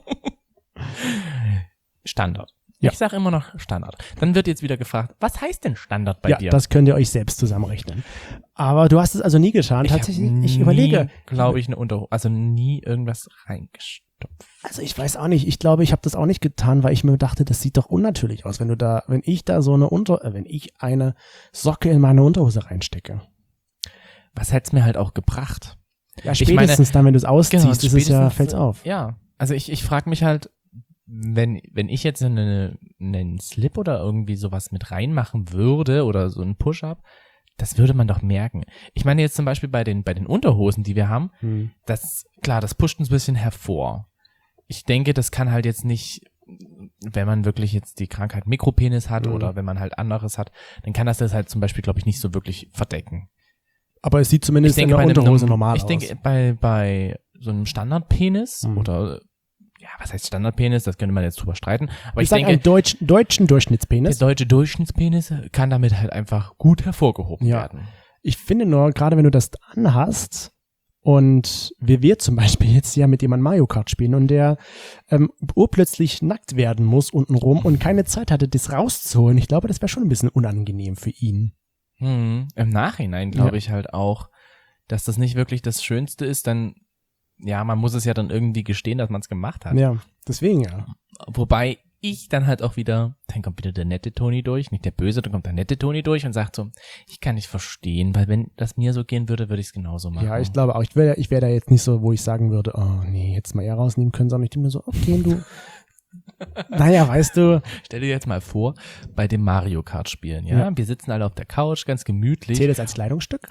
Standard. Ja. Ich sage immer noch Standard. Dann wird jetzt wieder gefragt, was heißt denn Standard bei ja, dir? das könnt ihr euch selbst zusammenrechnen. Aber du hast es also nie getan. Ich hab Tatsächlich, ich nie, überlege. glaube ich, eine Unterhose, also nie irgendwas reingestopft. Also ich weiß auch nicht. Ich glaube, ich habe das auch nicht getan, weil ich mir dachte, das sieht doch unnatürlich aus, wenn du da, wenn ich da so eine Unter, äh, wenn ich eine Socke in meine Unterhose reinstecke. Was hätte es mir halt auch gebracht? Ja, Ich meine, spätestens dann, wenn du es ausziehst, genau, ist es ja, spätestens, fällt's auf. Ja, also ich, ich frage mich halt, wenn, wenn ich jetzt eine, einen Slip oder irgendwie sowas mit reinmachen würde oder so einen Push-Up, das würde man doch merken. Ich meine jetzt zum Beispiel bei den, bei den Unterhosen, die wir haben, Hm. das, klar, das pusht ein bisschen hervor. Ich denke, das kann halt jetzt nicht, wenn man wirklich jetzt die Krankheit Mikropenis hat Mhm. oder wenn man halt anderes hat, dann kann das das halt zum Beispiel, glaube ich, nicht so wirklich verdecken. Aber es sieht zumindest in der bei einem Unterhose norm- normal ich aus. denke, bei, bei so einem Standardpenis Mhm. oder, ja, was heißt Standardpenis, das könnte man jetzt drüber streiten, aber ich ich, sage einen denke, Deutsch, deutschen der Durchschnittspenis. deutsche Durchschnittspenis kann damit halt einfach gut hervorgehoben Ja. werden. Ich finde nur, gerade wenn du das anhast und wie wir zum Beispiel jetzt ja mit jemandem Mario Kart spielen und der ähm, urplötzlich nackt werden muss untenrum und keine Zeit hatte, das rauszuholen, ich glaube, das wäre schon ein bisschen unangenehm für ihn. Hm. Im Nachhinein glaube Ja. ich halt auch, dass das nicht wirklich das Schönste ist, dann, ja, man muss es ja dann irgendwie gestehen, dass man es gemacht hat. Ja, deswegen ja. Wobei ich dann halt auch wieder, dann kommt wieder der nette Toni durch, nicht der böse, dann kommt der nette Toni durch und sagt so, ich kann nicht verstehen, weil wenn das mir so gehen würde, würde ich es genauso machen. Ja, ich glaube auch, ich wäre ich wär da jetzt nicht so, wo ich sagen würde, oh nee, jetzt mal eher rausnehmen können, sondern ich denke mir so, okay, du, naja, weißt du, Stell dir jetzt mal vor, bei dem Mario Kart spielen, ja? Ja. Wir sitzen alle auf der Couch, ganz gemütlich. zählt das als Kleidungsstück?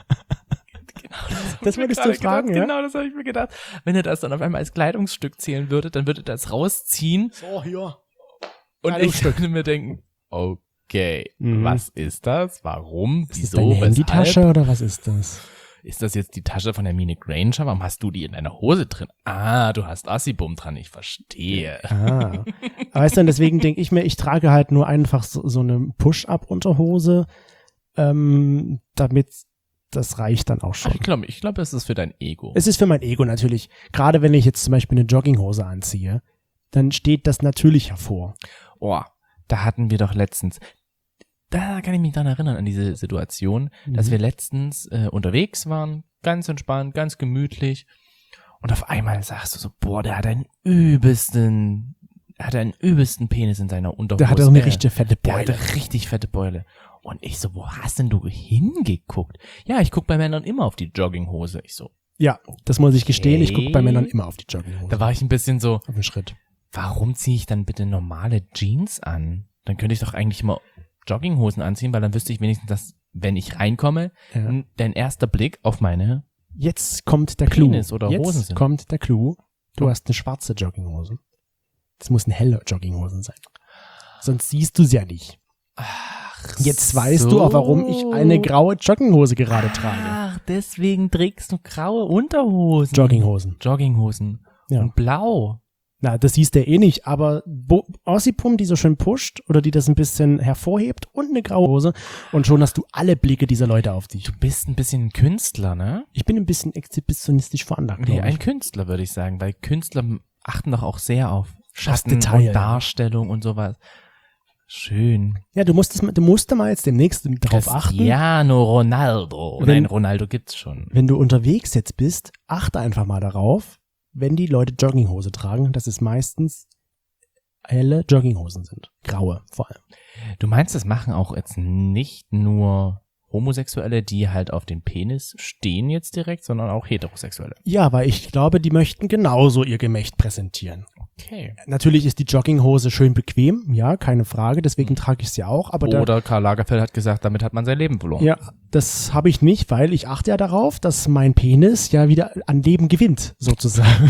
Genau, Das hab ich würdest mir du gerade fragen, gedacht, ja? Genau, das habe ich mir gedacht. Wenn er das dann auf einmal als Kleidungsstück zählen würde, dann würde das rausziehen So, hier. und ich Kleidungsstück. würde mir denken, okay, Mhm. was ist das? Warum? Ist das Wieso? deine Weshalb? Handytasche oder was ist das? Ist das jetzt die Tasche von der Mine Granger? Warum hast du die in deiner Hose drin? Ah, du hast Assibum dran, ich verstehe. Ah. Weißt du, und deswegen denke ich mir, ich trage halt nur einfach so, so eine Push-Up-Unterhose, ähm, damit das reicht dann auch schon. Ich glaube, ich glaube, es ist für dein Ego. Es ist für mein Ego natürlich, gerade wenn ich jetzt zum Beispiel eine Jogginghose anziehe, dann steht das natürlich hervor. Oh, da hatten wir doch letztens, da kann ich mich dran erinnern an diese Situation, dass Mhm. wir letztens äh, unterwegs waren, ganz entspannt, ganz gemütlich und auf einmal sagst du so, boah, der hat einen übelsten, er hat einen übelsten Penis in seiner Unterhose. Der hat auch eine Äh, richtige fette Der Beule. hatte richtig fette Beule. Und ich so, wo hast denn du hingeguckt? Ja, ich guck bei Männern immer auf die Jogginghose. Ich so, Ja, das muss ich gestehen, ich gucke bei Okay. Männern immer auf die Jogginghose. da war ich ein bisschen so, auf den Schritt. warum ziehe ich dann bitte normale Jeans an? Dann könnte ich doch eigentlich immer Jogginghosen anziehen, weil dann wüsste ich wenigstens, dass, wenn ich reinkomme, Ja. n- dein erster Blick auf meine, Jetzt kommt der Clou. Penis oder Jetzt Hosen sind. kommt der Clou. Du hast eine schwarze Jogginghose. Das muss eine helle Jogginghose sein. Sonst siehst du sie ja nicht. ach, Jetzt weißt so. du auch, warum ich eine graue Jogginghose gerade trage. Ach, deswegen trägst du graue Unterhosen. Jogginghosen. Jogginghosen. Ja. Und blau. Na, das siehst du eh nicht, aber Bo- Ossipum, die so schön pusht oder die das ein bisschen hervorhebt und eine graue Hose und schon hast du alle Blicke dieser Leute auf dich. Du bist ein bisschen ein Künstler, ne? Ich bin ein bisschen exhibitionistisch veranlagt, Nee, glaube ein ich. Künstler, würde ich sagen, weil Künstler achten doch auch sehr auf Schatten Detail. und Darstellung und sowas. Schön. Ja, du musst, das, du musst da mal jetzt demnächst darauf achten. Cristiano Ronaldo. Wenn- Nein, Ronaldo gibt's schon. Wenn du unterwegs jetzt bist, achte einfach mal darauf, wenn die Leute Jogginghose tragen, dass es meistens helle Jogginghosen sind. Graue vor allem. Du meinst, das machen auch jetzt nicht nur Homosexuelle, die halt auf den Penis stehen jetzt direkt, sondern auch Heterosexuelle. Ja, weil ich glaube, die möchten genauso ihr Gemächt präsentieren. Okay. Natürlich ist die Jogginghose schön bequem, ja, keine Frage, deswegen trage ich sie auch. Aber da, Oder Karl Lagerfeld hat gesagt, damit hat man sein Leben verloren. ja, das habe ich nicht, weil ich achte ja darauf, dass mein Penis ja wieder an Leben gewinnt, sozusagen.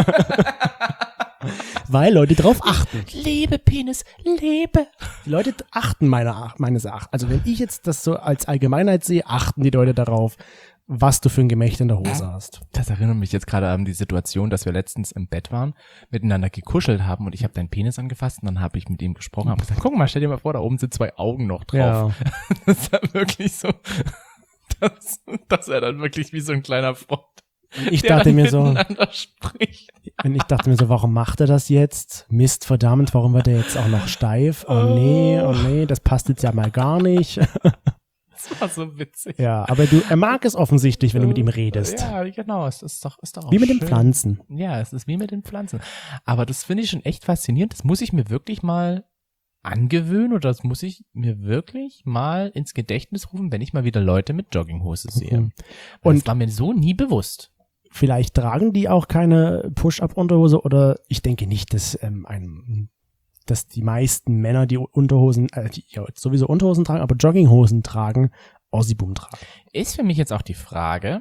Weil Leute drauf achten. Lebe, Penis, lebe. Die Leute achten meiner, meines Erachtens. Also wenn ich jetzt das so als Allgemeinheit sehe, achten die Leute darauf, was du für ein Gemächt in der Hose hast. Das erinnert mich jetzt gerade an die Situation, dass wir letztens im Bett waren, miteinander gekuschelt haben und ich habe deinen Penis angefasst und dann habe ich mit ihm gesprochen und gesagt, guck mal, stell dir mal vor, da oben sind zwei Augen noch drauf. Das ist dann wirklich so, dass, dass er dann wirklich wie so ein kleiner Freund, Ich der dachte dann mir so, miteinander spricht. und ich dachte mir so, warum macht er das jetzt? Mist, verdammt, warum wird er jetzt auch noch steif? Oh nee, oh nee, das passt jetzt ja mal gar nicht. Das war so witzig. Ja, aber du, er mag es offensichtlich, wenn du mit ihm redest. Ja, genau, es ist doch, ist doch auch Wie mit den schön. Pflanzen. Ja, es ist wie mit den Pflanzen. Aber das finde ich schon echt faszinierend. Das muss ich mir wirklich mal angewöhnen oder das muss ich mir wirklich mal ins Gedächtnis rufen, wenn ich mal wieder Leute mit Jogginghose sehe. Mhm. Und Und- das war mir so nie bewusst. Vielleicht tragen die auch keine Push-Up-Unterhose oder ich denke nicht, dass ähm, ein, dass die meisten Männer, die Unterhosen, äh, die ja, sowieso Unterhosen tragen, aber Jogginghosen tragen, Ossi-Boom tragen. Ist für mich jetzt auch die Frage,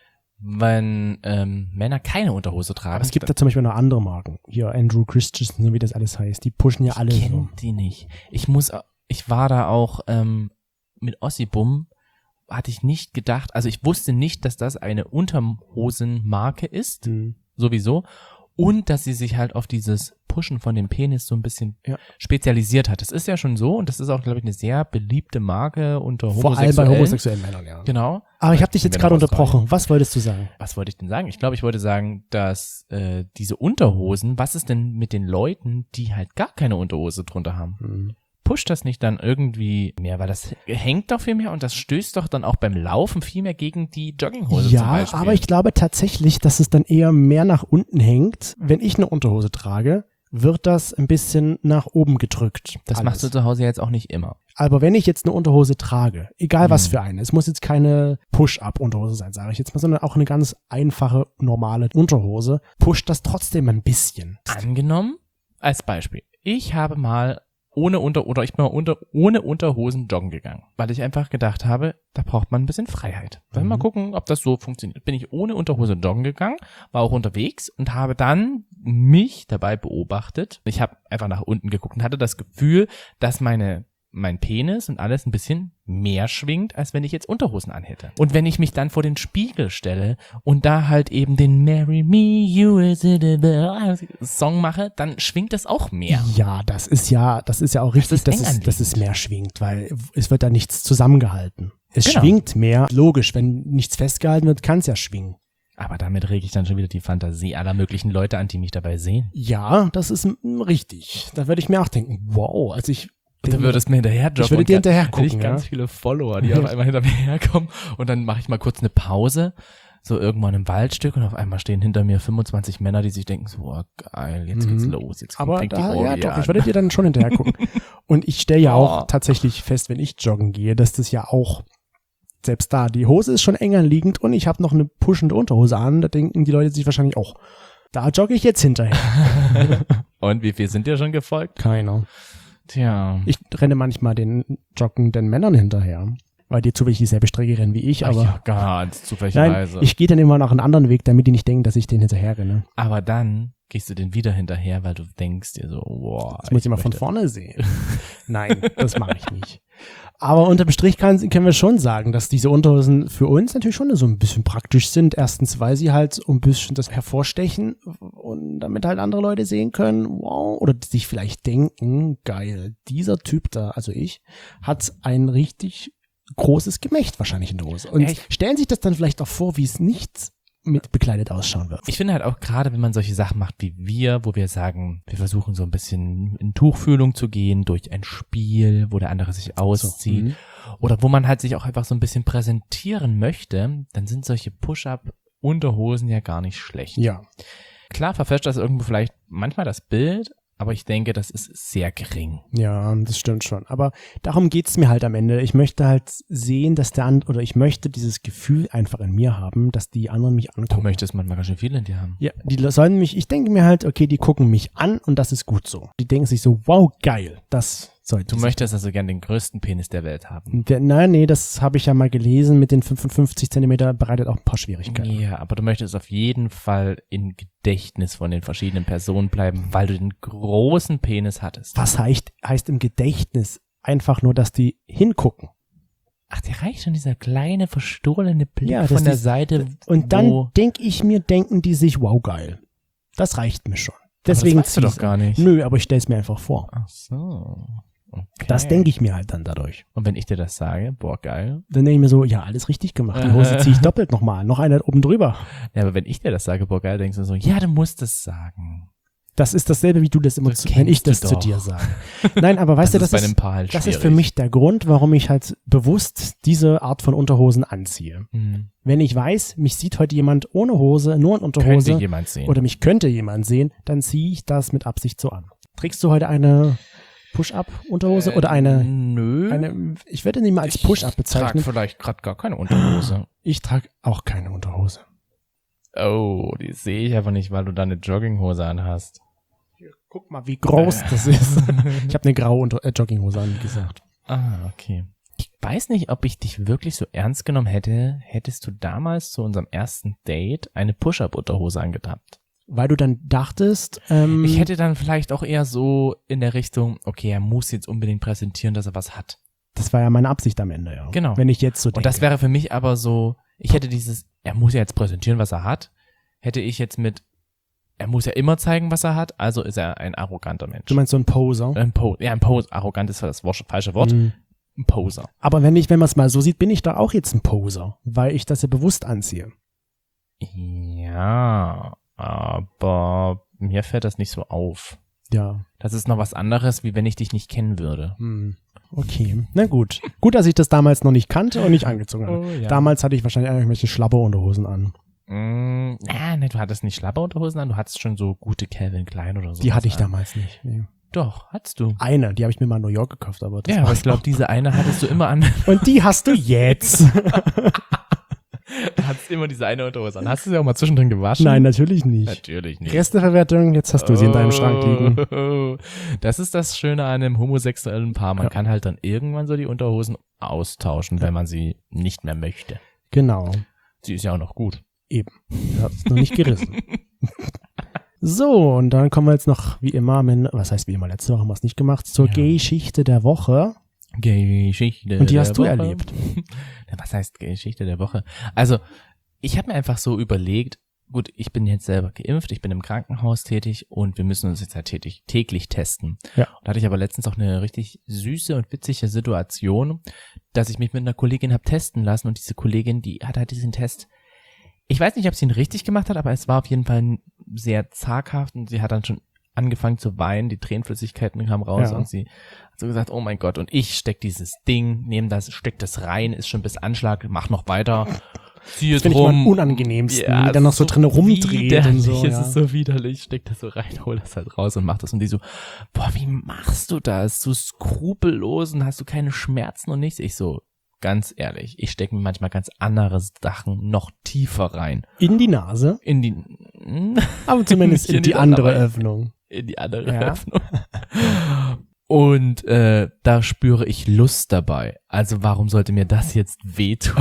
wenn ähm, Männer keine Unterhose tragen. Aber es gibt da zum Beispiel noch andere Marken. Hier Andrew Christensen, so wie das alles heißt. Die pushen ja alle ich so. kenn die nicht. Ich muss, ich war da auch ähm, mit Ossi-Bum, hatte ich nicht gedacht, also ich wusste nicht, dass das eine Unterhosenmarke ist, Hm. sowieso, und dass sie sich halt auf dieses Pushen von dem Penis so ein bisschen Ja. spezialisiert hat. Das ist ja schon so und das ist auch, glaube ich, eine sehr beliebte Marke unter Vor allem Homosexuellen. bei homosexuellen Männern, ja. Genau. Aber ich habe dich jetzt Männer gerade aus unterbrochen. Was wolltest du sagen? Was wollte ich denn sagen? Ich glaube, ich wollte sagen, dass äh, diese Unterhosen, was ist denn mit den Leuten, die halt gar keine Unterhose drunter haben? Hm. Pusht das nicht dann irgendwie mehr, weil das hängt doch viel mehr und das stößt doch dann auch beim Laufen viel mehr gegen die Jogginghose zum Ja, Beispiel. aber ich glaube tatsächlich, dass es dann eher mehr nach unten hängt. Wenn ich eine Unterhose trage, wird das ein bisschen nach oben gedrückt. Das alles. machst du zu Hause jetzt auch nicht immer. Aber wenn ich jetzt eine Unterhose trage, egal was Hm. für eine, es muss jetzt keine Push-Up-Unterhose sein, sage ich jetzt mal, sondern auch eine ganz einfache, normale Unterhose, pusht das trotzdem ein bisschen. Angenommen, als Beispiel, ich habe mal ohne Unter oder ich bin mal unter ohne Unterhosen joggen gegangen, weil ich einfach gedacht habe, da braucht man ein bisschen Freiheit. Dann Mhm. mal gucken, ob das so funktioniert. Bin ich ohne Unterhose joggen gegangen, war auch unterwegs und habe dann mich dabei beobachtet. Ich habe einfach nach unten geguckt und hatte das Gefühl, dass meine mein Penis und alles ein bisschen mehr schwingt, als wenn ich jetzt Unterhosen anhätte. Und wenn ich mich dann vor den Spiegel stelle und da halt eben den Marry Me, You Is It Song mache, dann schwingt das auch mehr. Ja, das ist ja, das ist ja auch richtig, ist dass eng es, anliegend. dass es mehr schwingt, weil es wird da nichts zusammengehalten. Es Genau. schwingt mehr. Logisch, wenn nichts festgehalten wird, kann es ja schwingen. Aber damit rege ich dann schon wieder die Fantasie aller möglichen Leute an, die mich dabei sehen. Ja, das ist mm, richtig. Da würde ich mir auch denken, wow, also ich Du würdest mir hinterher joggen. Ich würde und dir ganz- hinterher hätte gucken, ich ganz ja. viele Follower, die auf einmal hinter mir herkommen und dann mache ich mal kurz eine Pause, so irgendwann im Waldstück und auf einmal stehen hinter mir fünfundzwanzig Männer, die sich denken so, oh, geil, jetzt geht's Mhm. los, jetzt Aber fängt die da, Orgie ja doch, an. ich würde dir dann schon hinterher gucken. Und ich stelle ja auch Oh. tatsächlich fest, wenn ich joggen gehe, dass das ja auch, selbst da, die Hose ist schon eng anliegend und ich habe noch eine pushende Unterhose an, da denken die Leute sich wahrscheinlich auch, da jogge ich jetzt hinterher. Und wie viel sind dir schon gefolgt? Keiner. Tja. Ich renne manchmal den joggenden Männern hinterher, weil die zufällig dieselbe Strecke rennen wie ich, Ach aber ja, ganz nein, zufälligerweise. ich gehe dann immer nach einem anderen Weg, damit die nicht denken, dass ich den hinterher renne. Aber dann gehst du den wieder hinterher, weil du denkst dir so, wow. Das muss ich mal von möchte- vorne sehen. Nein, das mache ich nicht. Aber unterm Strich kann, können wir schon sagen, dass diese Unterhosen für uns natürlich schon so ein bisschen praktisch sind. Erstens, weil sie halt so ein bisschen das hervorstechen und damit halt andere Leute sehen können, wow, oder sich vielleicht denken, geil, dieser Typ da, also ich, hat ein richtig großes Gemächt wahrscheinlich in der Hose. Und Echt? stellen sich das dann vielleicht auch vor, wie es nicht mit bekleidet ausschauen wird. Ich finde halt auch gerade, wenn man solche Sachen macht wie wir, wo wir sagen, wir versuchen so ein bisschen in Tuchfühlung zu gehen durch ein Spiel, wo der andere sich auszieht mhm. oder wo man halt sich auch einfach so ein bisschen präsentieren möchte, dann sind solche Push-Up-Unterhosen ja gar nicht schlecht. Ja. Klar verfälscht das irgendwo vielleicht manchmal das Bild, aber ich denke, das ist sehr gering. Ja, das stimmt schon. Aber darum geht's mir halt am Ende. Ich möchte halt sehen, dass der andere, oder ich möchte dieses Gefühl einfach in mir haben, dass die anderen mich Du angucken. möchtest manchmal ganz schön viel in dir haben. Ja, die sollen mich, ich denke mir halt, okay, die gucken mich an und das ist gut so. Die denken sich so, wow, geil, das sollte Du möchtest also gern den größten Penis der Welt haben. Der, nein, nee, das habe ich ja mal gelesen, mit den fünfundfünfzig Zentimeter bereitet auch ein paar Schwierigkeiten. Ja, aber du möchtest auf jeden Fall im Gedächtnis von den verschiedenen Personen bleiben, weil du den großen Penis hattest. Was heißt, heißt im Gedächtnis einfach nur, dass die hingucken. Ach, dir reicht schon dieser kleine, verstohlene Blick Ja, das von der ist- Seite. Und dann wo, denke ich mir, denken die sich, wow, geil. Das reicht mir schon. aber Deswegen das weißt du zieh's doch gar nicht. Nö, aber ich stelle es mir einfach vor. Ach so. Okay. Das denke ich mir halt dann dadurch. Und wenn ich dir das sage, boah, geil. Dann denke ich mir so, ja, alles richtig gemacht. Die Hose ziehe ich doppelt nochmal. Noch eine oben drüber. Ja, aber wenn ich dir das sage, boah, geil, denkst du so, ja, du musst es sagen. Das ist dasselbe, wie du das immer, Das zu, wenn ich kennst das du zu dir doch. sage. Nein, aber weißt das du, ist das bei einem ist, Paar halt das ist schwierig. für mich der Grund, warum ich halt bewusst diese Art von Unterhosen anziehe. Hm. Wenn ich weiß, mich sieht heute jemand ohne Hose, nur in Könnte Unterhose jemand sehen. oder mich könnte jemand sehen, dann ziehe ich das mit Absicht so an. Trägst du heute eine Push-Up-Unterhose oder eine, Nö. eine, ich würde die mal als Push-Up Ich trage bezeichnen. vielleicht gerade gar keine Unterhose. Ich trage auch keine Unterhose. Oh, die sehe ich aber nicht, weil du da eine Jogginghose anhast. Guck mal, wie groß das ist. Ich habe eine graue Unter- äh, Jogginghose an, wie gesagt. Ah, okay. Ich weiß nicht, ob ich dich wirklich so ernst genommen hätte, hättest du damals zu unserem ersten Date eine Push-Up-Unterhose angehabt. Weil du dann dachtest, ähm, Ich hätte dann vielleicht auch eher so in der Richtung, okay, er muss jetzt unbedingt präsentieren, dass er was hat. das war ja meine Absicht am Ende, ja. Genau. Wenn ich jetzt so denke. Und das wäre für mich aber so, ich hätte dieses, er muss ja jetzt präsentieren, was er hat, hätte ich jetzt mit, er muss ja immer zeigen, was er hat, also ist er ein arroganter Mensch. Du meinst so ein Poser? Ein Po, ja, ein Poser, arrogant ist das Wort, falsche Wort, Mhm. ein Poser. Aber wenn ich, wenn man es mal so sieht, bin ich da auch jetzt ein Poser, weil ich das ja bewusst anziehe. Ja, aber mir fällt das nicht so auf. Ja. Das ist noch was anderes, wie wenn ich dich nicht kennen würde. Hm. Okay, na gut. Gut, dass ich das damals noch nicht kannte und nicht angezogen habe. Oh, ja. Damals hatte ich wahrscheinlich irgendwelche Schlabberunterhosen an. Mm, ja, ne, du hattest nicht Schlabberunterhosen an, du hattest schon so gute Calvin Klein oder so. Die hatte ich an. damals nicht. Nee. Doch, hattest du. Eine, die habe ich mir mal in New York gekauft, aber das Ja, aber war's ich glaube, auch. diese eine hattest du immer an. Und die hast du jetzt. Du hattest immer diese eine Unterhose an. Hast du sie auch mal zwischendrin gewaschen? Nein, natürlich nicht. Natürlich nicht. Resteverwertung, jetzt hast du sie in deinem Schrank liegen. Oh, das ist das Schöne an einem homosexuellen Paar. Man Ja. kann halt dann irgendwann so die Unterhosen austauschen, wenn man sie nicht mehr möchte. Genau. Sie ist ja auch noch gut. Eben. Du hast es noch nicht gerissen. So, und dann kommen wir jetzt noch, wie immer, mit, was heißt wie immer, letzte Woche haben wir es nicht gemacht, zur Ja. Geschichte der Woche. Geschichte Und die hast der du Woche. erlebt. Ja, was heißt Geschichte der Woche? Also, ich habe mir einfach so überlegt, gut, ich bin jetzt selber geimpft, ich bin im Krankenhaus tätig und wir müssen uns jetzt halt tätig, täglich testen. Ja. Da hatte ich aber letztens auch eine richtig süße und witzige Situation, dass ich mich mit einer Kollegin habe testen lassen und diese Kollegin, die hat halt diesen Test, ich weiß nicht, ob sie ihn richtig gemacht hat, aber es war auf jeden Fall sehr zaghaft und sie hat dann schon angefangen zu weinen, die Tränenflüssigkeiten kamen raus Ja. und sie hat so gesagt, oh mein Gott, und ich steck dieses Ding, nehme das, steck das rein, ist schon bis Anschlag, mach noch weiter, ziehe Das finde ich mal am drum. unangenehmsten, Ja, die dann noch so so drin rumdreht widerlich, und so. Es Ja. ist so widerlich, steck das so rein, hol das halt raus und mach das. Und die so, boah, wie machst du das? So skrupellos und hast du keine Schmerzen und nichts? Ich so, ganz ehrlich, ich stecke mir manchmal ganz andere Sachen noch tiefer rein. In die Nase, In die, aber zumindest Nicht in die Nase, andere aber Öffnung. in die andere Ja. Öffnung. Und äh, da spüre ich Lust dabei. Also warum sollte mir das jetzt wehtun?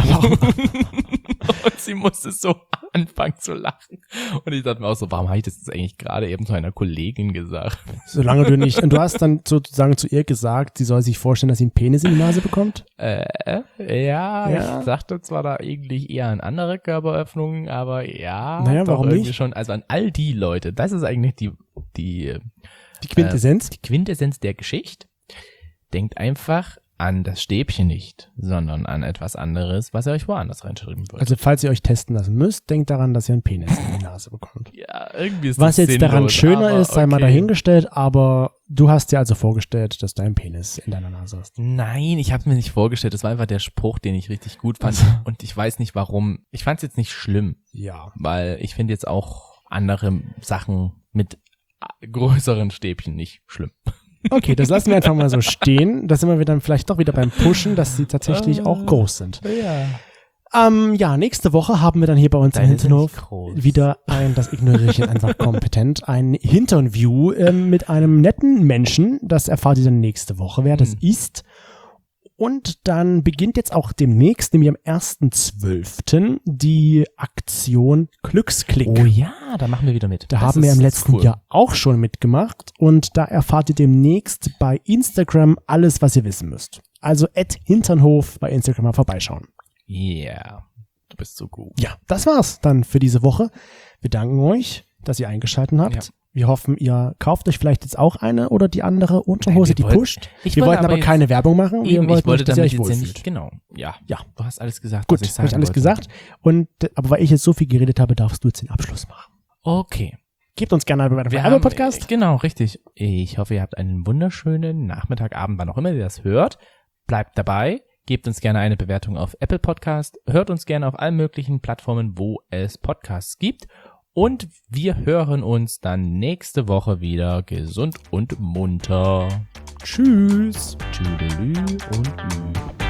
Und sie musste so anfangen zu lachen. Und ich dachte mir auch so, warum habe ich das jetzt eigentlich gerade eben zu einer Kollegin gesagt? Solange du nicht, und du hast dann sozusagen zu ihr gesagt, sie soll sich vorstellen, dass sie einen Penis in die Nase bekommt? Äh, ja, Ja. ich dachte zwar da eigentlich eher an andere Körperöffnungen, aber ja, Naja, doch warum irgendwie nicht? schon. Also an all die Leute, das ist eigentlich die, die Die Quintessenz? Die Quintessenz der Geschichte. Denkt einfach an das Stäbchen nicht, sondern an etwas anderes, was ihr euch woanders reinschreiben wollt. Also falls ihr euch testen lassen müsst, denkt daran, dass ihr einen Penis in die Nase bekommt. ja, irgendwie ist Was das jetzt daran sinnlos, schöner aber ist, sei mal okay. dahingestellt, aber du hast dir also vorgestellt, dass du einen Penis in deiner Nase hast. Nein, ich habe es mir nicht vorgestellt. Das war einfach der Spruch, den ich richtig gut fand. Also. Und ich weiß nicht warum. Ich fand es jetzt nicht schlimm, Ja. weil ich finde jetzt auch andere Sachen mit größeren Stäbchen nicht schlimm. Okay, das lassen wir einfach mal so stehen. Da sind wir dann vielleicht doch wieder beim Pushen, dass sie tatsächlich auch groß sind. Ja. Ähm, ja, nächste Woche haben wir dann hier bei uns im Deine sind Hinterhof nicht groß. wieder ein, das ignoriere ich jetzt einfach kompetent, ein Interview ähm, mit einem netten Menschen. Das erfahrt ihr dann nächste Woche, wer das Hm. ist. Und dann beginnt jetzt auch demnächst, nämlich am ersten zwölften die Aktion Glücksklick. Oh ja, da machen wir wieder mit. Da Das haben wir ist im letzten cool. Jahr auch schon mitgemacht und da erfahrt ihr demnächst bei Instagram alles, was ihr wissen müsst. Also at Hinternhof bei Instagram mal vorbeischauen. Yeah, du bist so gut. Ja, das war's dann für diese Woche. Wir danken euch, dass ihr eingeschaltet habt. Ja. Wir hoffen, ihr kauft euch vielleicht jetzt auch eine oder die andere Unterhose, Nein, wir die wollten- pusht. Ich Wir wollte wollten aber aber jetzt- keine Werbung machen. Wir Eben, wollten ich wollte nicht, dass ihr damit euch jetzt ja wohlfühlt. nicht, genau, ja. Ja. Du hast alles gesagt, Gut, was ich habe sagen ich alles wollte. gesagt. Und, äh, aber weil ich jetzt so viel geredet habe, darfst du jetzt den Abschluss machen. Okay. Gebt uns gerne eine Bewertung für Wir einen haben, Podcast. genau, richtig. Ich hoffe, ihr habt einen wunderschönen Nachmittag, Abend, wann auch immer ihr das hört. Bleibt dabei. Gebt uns gerne eine Bewertung auf Apple Podcast. Hört uns gerne auf allen möglichen Plattformen, wo es Podcasts gibt. Und wir hören uns dann nächste Woche wieder gesund und munter. Tschüss. Tschüdelü und Ü.